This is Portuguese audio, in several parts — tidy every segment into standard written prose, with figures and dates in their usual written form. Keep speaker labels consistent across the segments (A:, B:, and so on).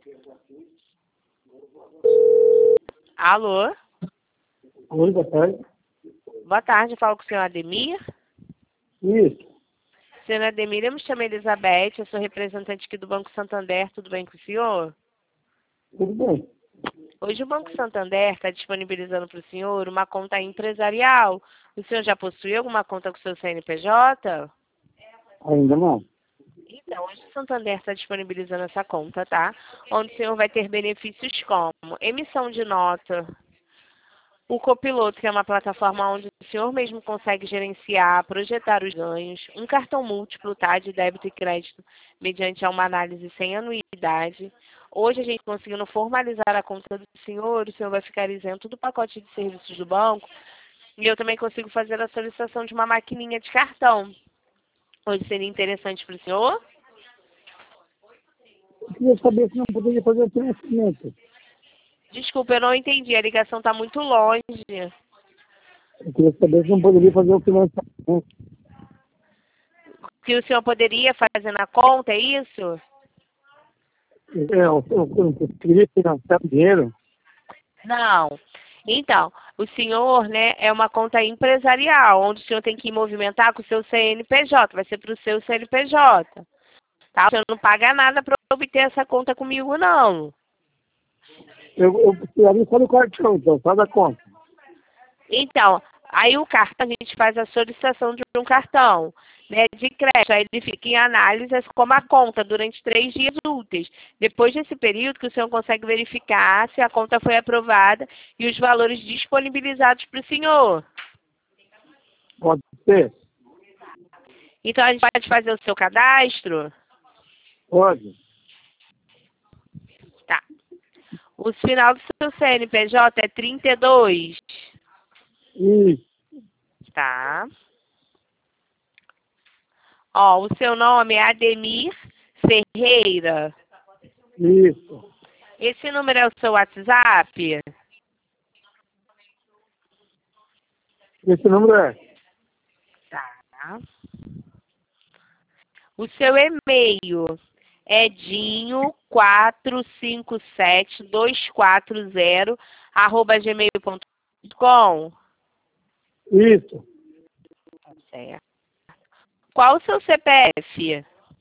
A: Alô?
B: Oi, boa tarde.
A: Boa tarde, eu falo com o senhor Ademir.
B: Isso,
A: Senhor Ademir, eu me chamo Elizabeth, eu sou representante aqui do Banco Santander, tudo bem com o senhor?
B: tudo bem.
A: Hoje o Banco Santander está disponibilizando para o senhor uma conta empresarial. O senhor já possui alguma conta com o seu CNPJ?
B: Ainda não.
A: Então, hoje o Santander está disponibilizando essa conta, tá? Onde o senhor vai ter benefícios como emissão de nota, o Copiloto, que é uma plataforma onde o senhor mesmo consegue gerenciar, projetar os ganhos, um cartão múltiplo, tá, de débito e crédito, mediante uma análise sem anuidade. Hoje a gente conseguindo formalizar a conta do senhor, o senhor vai ficar isento do pacote de serviços do banco e eu também consigo fazer a solicitação de uma maquininha de cartão. Hoje seria interessante para o senhor?
B: Eu queria saber se não poderia fazer o financiamento.
A: Desculpa, eu não entendi, a ligação está muito longe.
B: Eu queria saber se não poderia fazer o financiamento.
A: Que o senhor poderia fazer na conta, é isso?
B: Eu queria financiar o dinheiro.
A: Não. Então, o senhor, né, é uma conta empresarial, onde o senhor tem que movimentar com o seu CNPJ, vai ser para o seu CNPJ. Tá? O senhor não paga nada para obter essa conta comigo, não.
B: Eu precisaria só do cartão, então, só da conta.
A: Então, aí o cartão, a gente faz a solicitação de um cartão, né, de crédito. Aí ele fica em análise como a conta durante 3 dias úteis. Depois desse período que o senhor consegue verificar se a conta foi aprovada e os valores disponibilizados para o senhor.
B: Pode ser?
A: Então, a gente pode fazer o seu cadastro?
B: Pode.
A: Tá. O final do seu CNPJ é 32.
B: Isso,
A: Tá. Ó, o seu nome é Ademir Ferreira.
B: isso.
A: Esse número é o seu WhatsApp?
B: Esse número é
A: Tá. O seu e-mail é dinho457240@gmail.com.
B: isso.
A: Tá certo. Qual o seu CPF?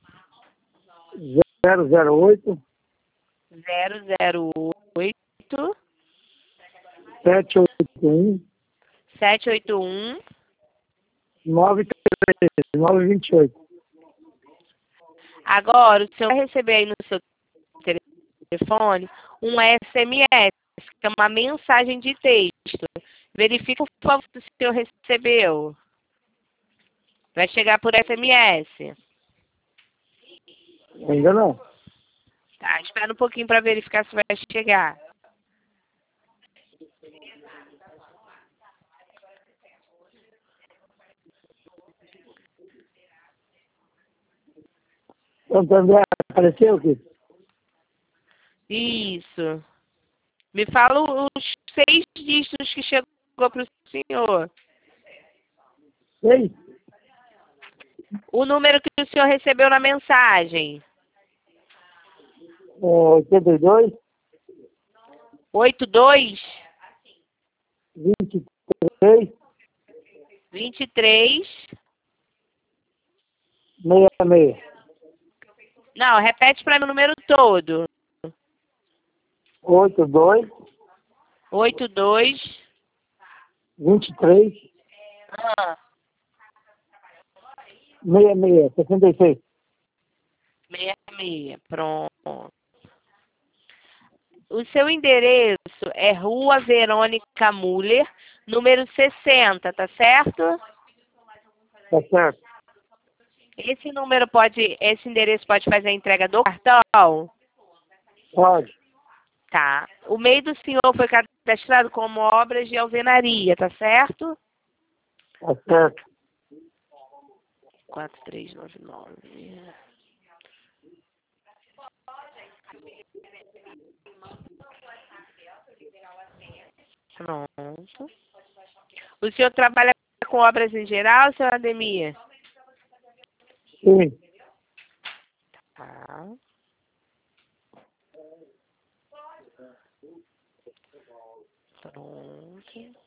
B: 008
A: 008
B: 781
A: 781.
B: 928.
A: Agora, o senhor vai receber aí no seu telefone um SMS, que é uma mensagem de texto. Verifica, por favor, se o senhor recebeu. Vai chegar por SMS.
B: Ainda não.
A: Tá, espera um pouquinho para verificar se vai chegar.
B: Santander apareceu aqui?
A: Isso. Me fala os 6 dígitos que chegou para o senhor.
B: 6?
A: O número que o senhor recebeu na mensagem.
B: 82
A: 82
B: 23
A: 23.
B: 66.
A: Não, repete para mim o número todo.
B: 82
A: 82.
B: 23
A: Ah,
B: 66 66.
A: 66. Pronto. O seu endereço é Rua Verônica Müller, número 60, tá certo?
B: Tá certo?
A: Esse endereço pode fazer a entrega do cartão?
B: Pode.
A: Tá. O MEI do senhor foi cadastrado como obras de alvenaria, tá certo?
B: Tá certo.
A: 4399. Pronto. O senhor trabalha com obras em geral, senhor Ademir?
B: Sim.
A: Tá. Pronto.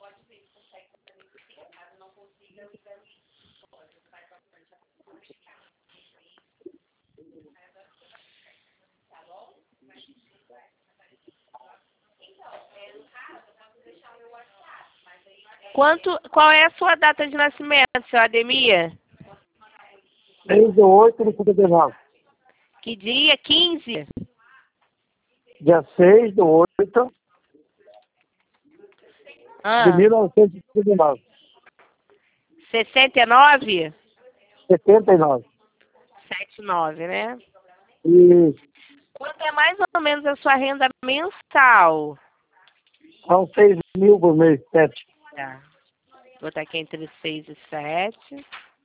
A: Qual é a sua data de nascimento, seu Ademir?
B: 6/8/59.
A: Que dia? 15?
B: Dia 6/8 de 1959.
A: 69?
B: 79.
A: 79, né?
B: E
A: Quanto é mais ou menos a sua renda mensal?
B: são 6.000 por mês, 7.
A: Tá. Vou botar aqui entre 6 e 7.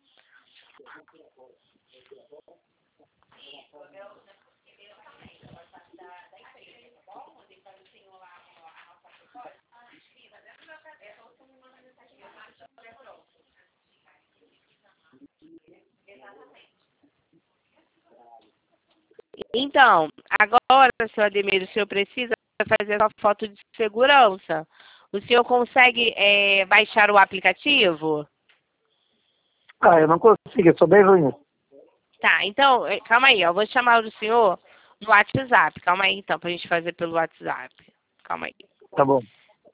A: Então, agora, seu Ademir, o senhor precisa fazer a foto de segurança. O senhor consegue baixar o aplicativo?
B: Eu não consigo, eu sou bem ruim.
A: Tá, então, calma aí, eu vou chamar o senhor no WhatsApp. Calma aí, então, pra gente fazer pelo WhatsApp. Calma aí.
B: Tá bom.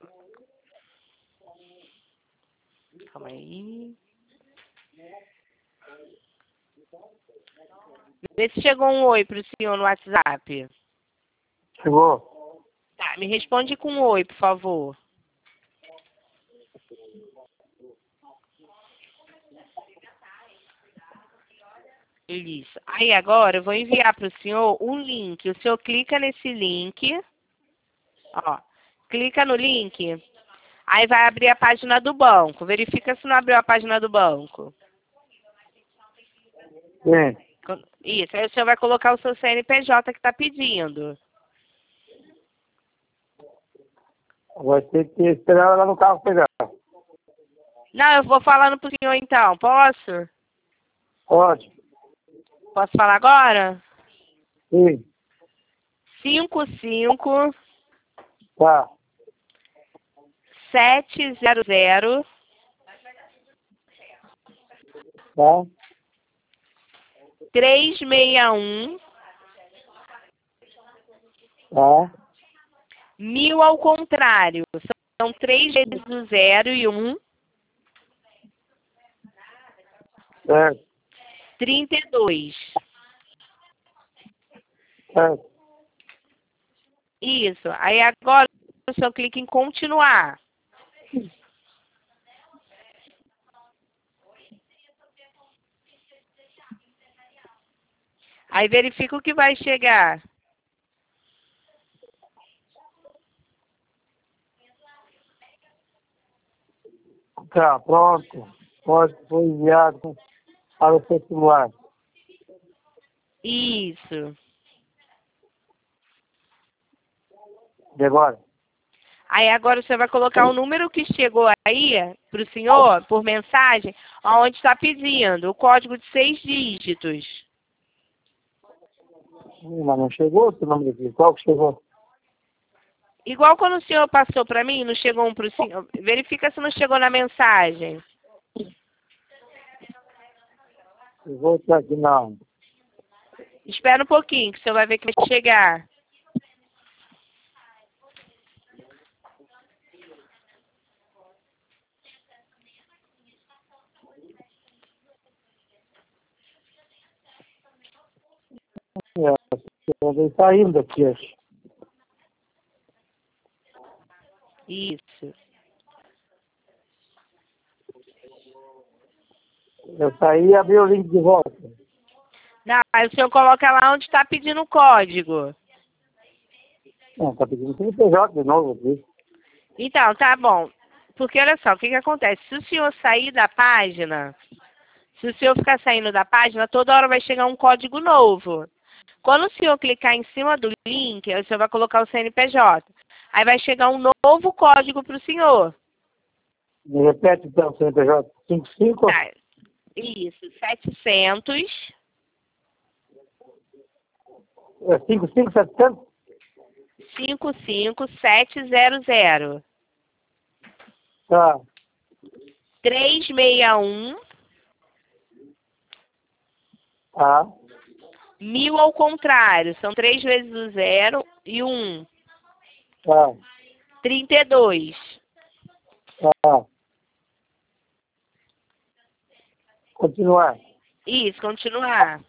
A: Calma aí. Vê se chegou um oi pro senhor no WhatsApp.
B: Chegou?
A: Tá, me responde com um oi, por favor. Isso. Aí agora eu vou enviar para o senhor um link. O senhor clica nesse link. Ó, clica no link. Aí vai abrir a página do banco. Verifica se não abriu a página do banco.
B: Sim.
A: Isso. Aí o senhor vai colocar o seu CNPJ que está pedindo.
B: Vai ter que esperar ela no carro pegar.
A: Não, eu vou falando pro senhor então. Posso?
B: Pode.
A: Posso falar agora?
B: Sim.
A: 55
B: Tá.
A: 700
B: Tá.
A: 361
B: Tá.
A: 1000 ao contrário. São 3 vezes o 0 e 1.
B: Certo.
A: 32.
B: Certo.
A: Isso. Aí agora o senhor clica em continuar. Aí verifica o que vai chegar.
B: Tá, pronto. Pode foi enviado para o seu celular.
A: Isso.
B: E agora?
A: Aí agora o senhor vai colocar o número que chegou aí para o senhor, por mensagem, onde está pedindo, o código de 6 dígitos.
B: Mas não chegou esse número aqui. Qual que chegou?
A: Igual quando o senhor passou para mim, não chegou um para o senhor. Verifica se não chegou na mensagem.
B: Eu vou aqui, não.
A: Espera um pouquinho, que o senhor vai ver que vai chegar.
B: Eu vou saindo daqui, acho.
A: Isso.
B: Eu saí e abri o link de volta.
A: Não, aí o senhor coloca lá onde está pedindo o código.
B: Não, tá pedindo CNPJ de novo aqui.
A: Então, tá bom. Porque olha só, o que acontece? Se o senhor sair da página, se o senhor ficar saindo da página, toda hora vai chegar um código novo. Quando o senhor clicar em cima do link, o senhor vai colocar o CNPJ. Aí vai chegar um novo código para o senhor.
B: Me repete então o CNPJ. 55?
A: Tá. Isso, 700
B: 55, 700?
A: 55700.
B: Tá.
A: 361.
B: Tá.
A: 1000 ao contrário. São 3 vezes o 0 e o 1.
B: Tá.
A: 32.
B: Tá. Continuar.
A: Isso, continuar.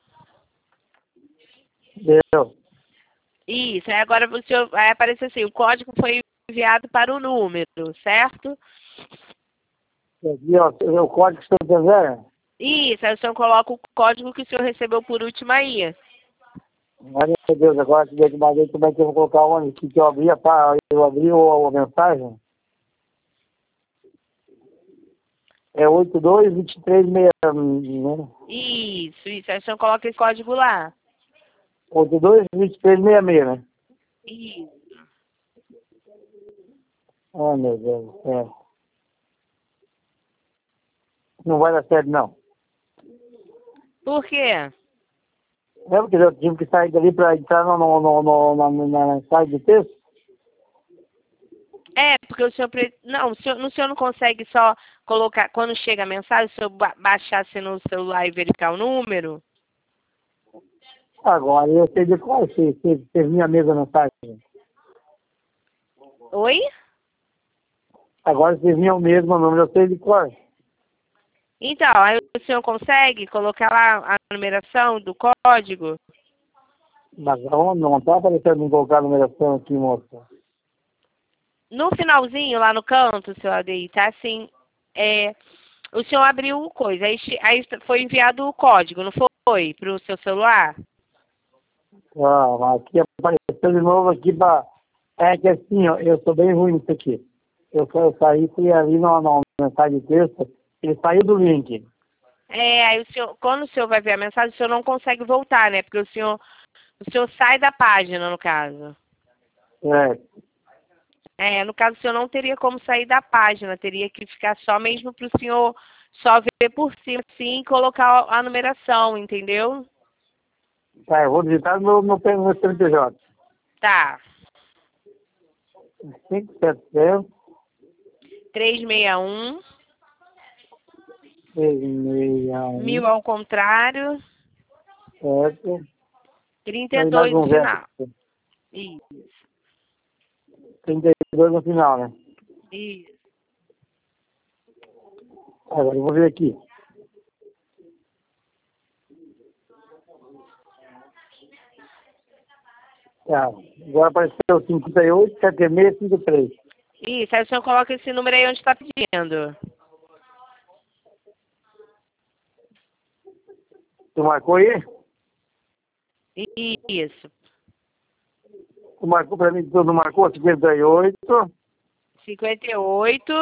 B: Deu.
A: Isso, aí agora você vai aparecer assim, o código foi enviado para o número, certo?
B: Aqui, ó, o código que você quiser.
A: Isso, aí o senhor coloca o código que o senhor recebeu por último aí.
B: Ai, meu Deus, agora que eu mandei, como é que eu vou colocar onde? Que eu abri eu abri a mensagem. É 822366, né?
A: Isso, aí o senhor coloca esse código lá.
B: 822366, né?
A: Isso.
B: Oh, meu Deus do céu. Não vai dar certo, não.
A: Por quê?
B: É porque eu tive que sair dali para entrar na mensagem de texto.
A: É, porque o senhor... Não, o senhor não consegue só colocar... Quando chega a mensagem, o senhor baixar assim no celular e verificar o número?
B: Agora, eu sei de qual você minha mesma mensagem.
A: Oi?
B: Agora vocês vinham o mesmo número, eu sei de qual.
A: Então, aí o senhor consegue colocar lá a numeração do código?
B: Mas não está aparecendo em colocar a numeração aqui, moça.
A: No finalzinho, lá no canto, seu ADI, tá assim, o senhor abriu o coisa, aí foi enviado o código, não foi? Para o seu celular?
B: Ah, mas aqui apareceu de novo aqui para... É que assim, ó, eu sou bem ruim nisso aqui. Eu saí, fui ali na mensagem de texto, ele saiu do link.
A: Aí o senhor, quando o senhor vai ver a mensagem, o senhor não consegue voltar, né? Porque o senhor sai da página, no caso.
B: É,
A: No caso, o senhor não teria como sair da página, teria que ficar só mesmo para o senhor só ver por cima, assim, e colocar a numeração, entendeu?
B: tá, eu vou digitar no CNPJ.
A: Tá.
B: 570
A: 361, 1000
B: 661,
A: ao contrário,
B: 7, aí mais
A: 32 no
B: um zero.
A: final. Isso,
B: 32 no final, né?
A: isso.
B: Agora eu vou ver aqui. Tá, agora apareceu 58, 76, 53.
A: Isso, aí o senhor coloca esse número aí onde está pedindo.
B: Tu marcou aí?
A: Isso.
B: Tu marcou pra mim, tu não marcou? 58,
A: 58.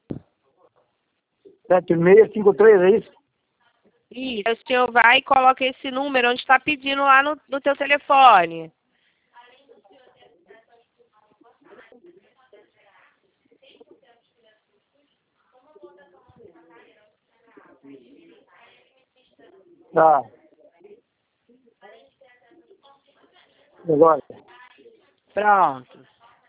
B: 76, 53, é isso?
A: Isso. Aí o senhor vai e coloca esse número onde está pedindo lá no teu telefone.
B: Tá. Agora,
A: Pronto.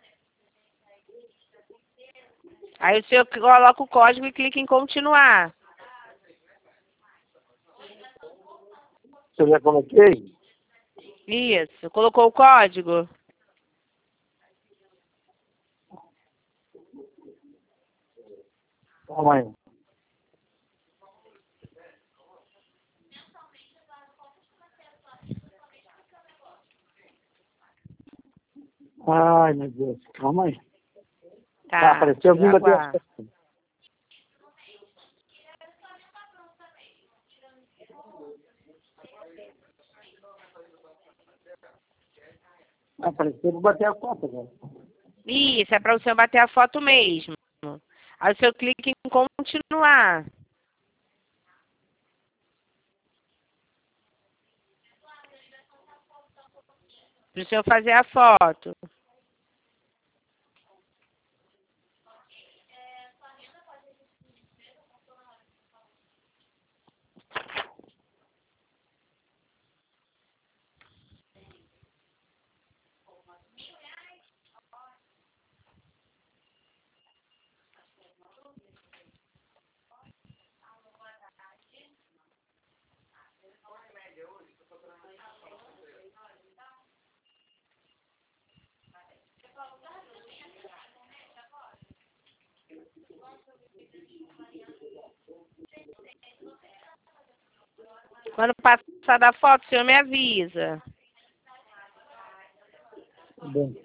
A: Aí o senhor coloca o código e clica em continuar.
B: eu já coloquei.
A: Isso. Colocou o código?
B: Calma aí. Ai, meu Deus, calma aí. Tá,
A: Tá.
B: apareceu
A: Eu
B: vindo até
A: aguardo.
B: apareceu, vou bater a foto agora.
A: Isso, é para o senhor bater a foto mesmo. Aí o senhor clica em continuar. Para o senhor fazer a foto. Quando passar da foto, o senhor me avisa.
B: Bem.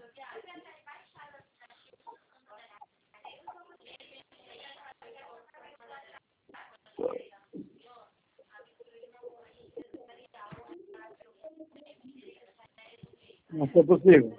B: Não foi possível.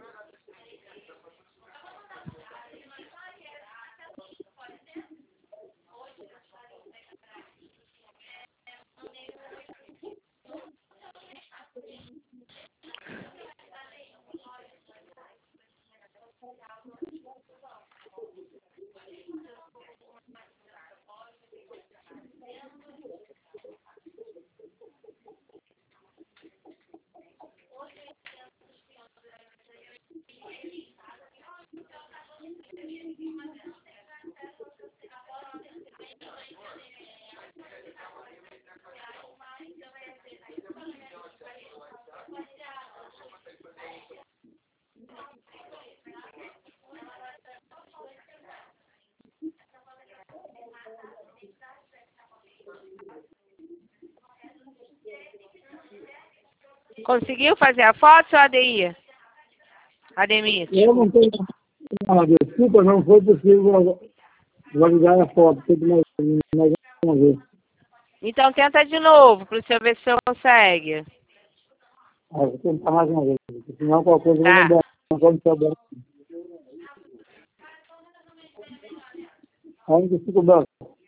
A: Conseguiu fazer a foto, seu ADI? Ademir?
B: Eu não tenho nada. Desculpa, não foi possível validar a foto. Tem que mais uma vez.
A: Então tenta de novo, para o senhor ver se o senhor consegue.
B: Vou tentar mais uma vez. Porque senão qualquer coisa
A: Tá.
B: não pode saber. Ainda fico branco.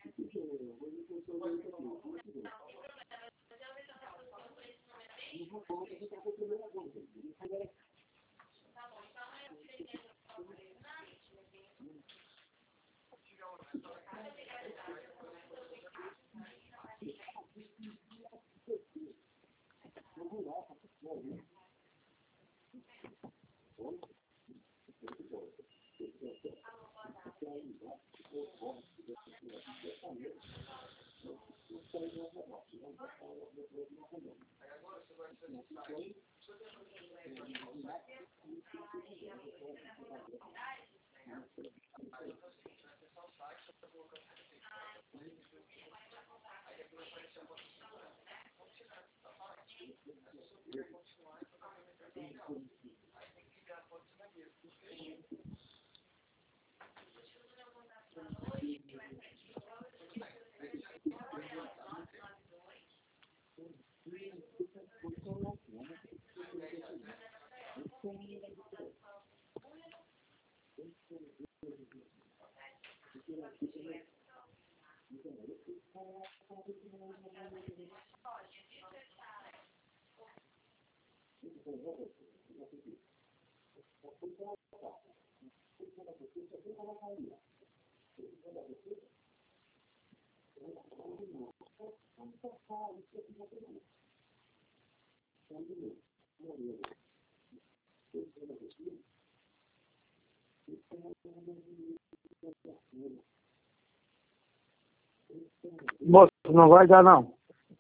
B: Moço, não vai dar não.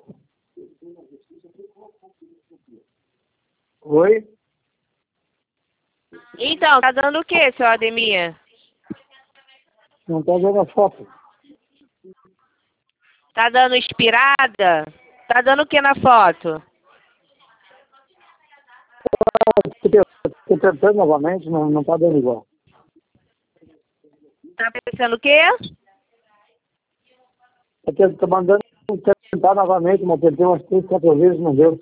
B: Oi?
A: Então, tá dando o que, seu Ademir?
B: Não está dando a foto.
A: Tá dando inspirada? Tá dando o que na foto?
B: Estou tentando novamente, não está dando igual.
A: Tá pensando o quê?
B: Estou mandando tentar novamente, mas tentei umas 3, 4 vezes, não deu.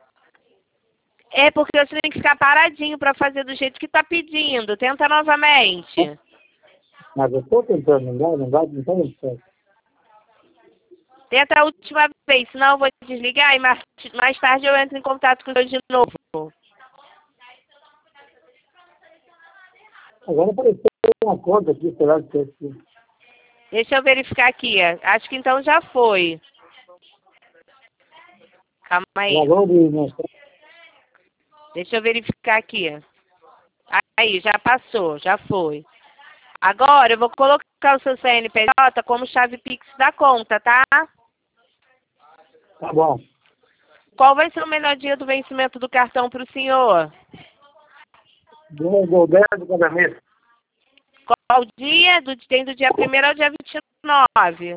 A: É porque você tem que ficar paradinho pra fazer do jeito que tá pedindo. Tenta novamente.
B: Mas eu estou tentando, não está dando certo.
A: Tenta a última vez, senão eu vou desligar e mais tarde eu entro em contato com o senhor de novo.
B: Agora apareceu uma conta aqui, será que é assim?
A: Deixa eu verificar aqui. Acho que então já foi. Calma aí.
B: Já vamos mostrar.
A: Deixa eu verificar aqui. Aí, já passou, já foi. Agora eu vou colocar o seu CNPJ como chave Pix da conta, tá?
B: Tá bom.
A: Qual vai ser o menor dia do vencimento do cartão para o senhor?
B: Deu 10 do cada mês.
A: Qual dia? Tem do dia 1º ao dia 29.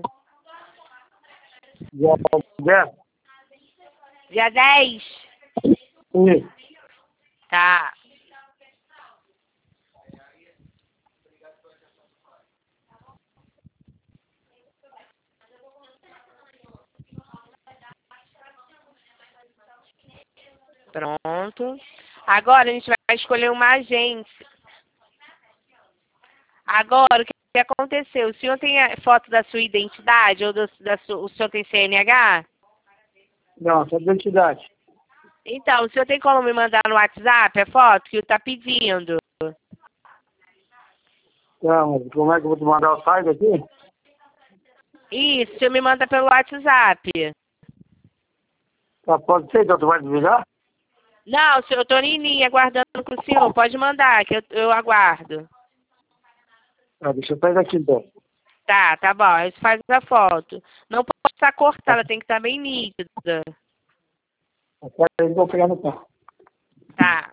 B: Dia 10?
A: Dia 10?
B: Isso.
A: Tá. Pronto. Agora a gente vai escolher uma agência. Agora, o que aconteceu? O senhor tem a foto da sua identidade ou o senhor tem CNH?
B: Não, só identidade.
A: Então, o senhor tem como me mandar no WhatsApp a foto que está pedindo?
B: Então, mas como é que eu vou te mandar o site aqui?
A: Isso, o senhor me manda pelo WhatsApp.
B: Tá, pode ser, então tu vai desligar?
A: Não, senhor, eu estou em linha aguardando com o senhor. Pode mandar, que eu aguardo.
B: Ah, deixa eu sair daqui então.
A: Tá bom. Aí você faz a foto. Não pode estar cortada, tem que estar bem nítida.
B: Agora eu vou pegar no carro.
A: Tá.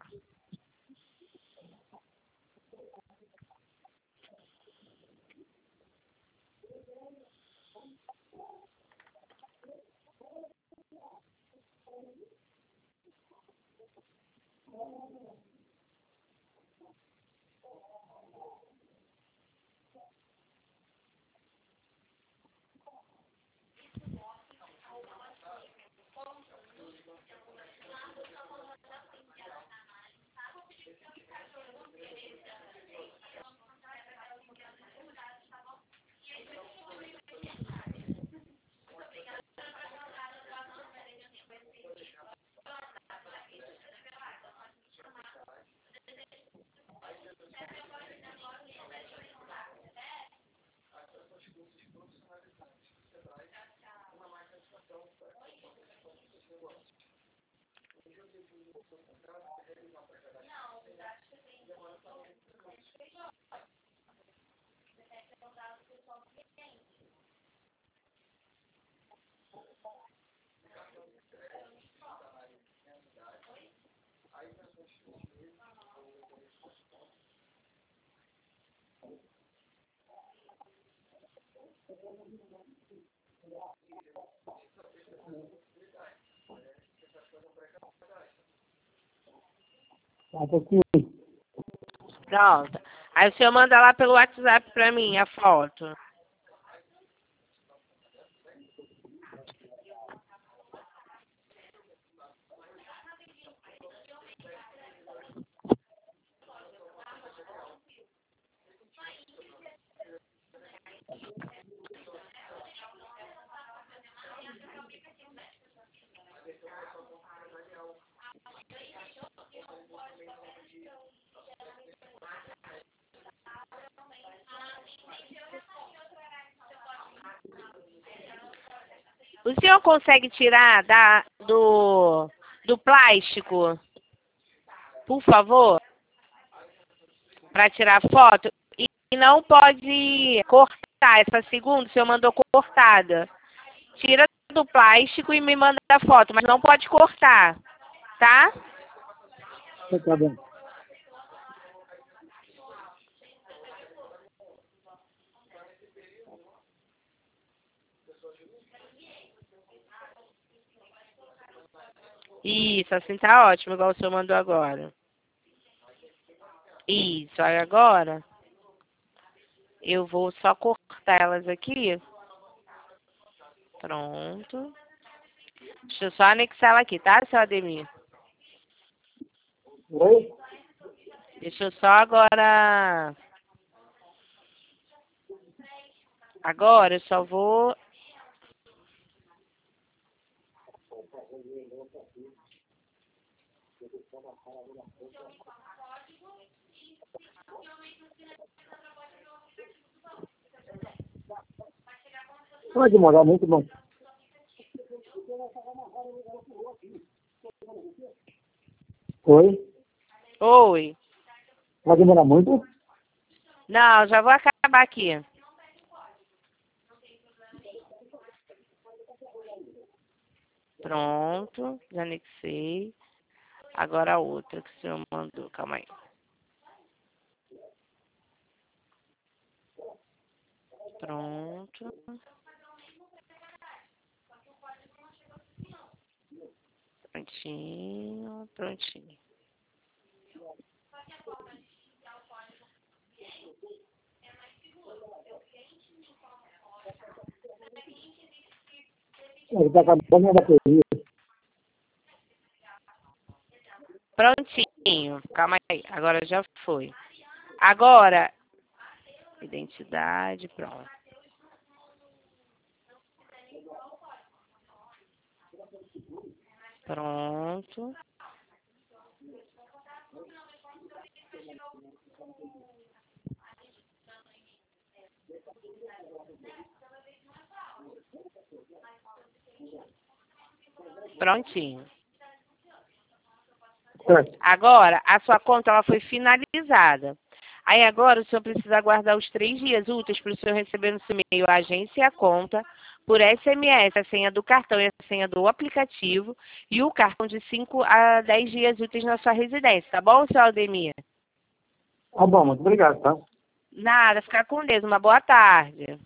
B: Tá aqui.
A: Pronto. Aí o senhor manda lá pelo WhatsApp pra mim a foto. O senhor consegue tirar do plástico, por favor, para tirar foto? E não pode cortar. Essa segunda, o senhor mandou cortada. Tira do plástico e me manda a foto, mas não pode cortar, tá?
B: Tá bom.
A: Isso, assim tá ótimo, igual o senhor mandou agora. Isso, aí agora eu vou só cortar elas aqui. Pronto. Deixa eu só anexar ela aqui, tá, seu Ademir?
B: Oi?
A: Deixa eu só agora... Agora eu só vou...
B: Pode demorar muito bom. Oi?
A: Oi.
B: Vai demorar muito?
A: Não, já vou acabar aqui. Pronto, já anexei. Agora a outra que o senhor mandou, calma aí. Pronto. Prontinho, prontinho.
B: Ele está acabando a bateria.
A: Prontinho. Calma aí. Agora já foi. Agora, identidade, pronto. Pronto. Prontinho.
B: Certo.
A: Agora, a sua conta ela foi finalizada. Aí agora o senhor precisa aguardar os 3 dias úteis para o senhor receber no seu e-mail a agência e a conta, por SMS, a senha do cartão e a senha do aplicativo, e o cartão de 5 a 10 dias úteis na sua residência, tá bom, senhor Aldemir?
B: Tá bom, muito obrigado, tá?
A: Nada, ficar com Deus. Uma boa tarde.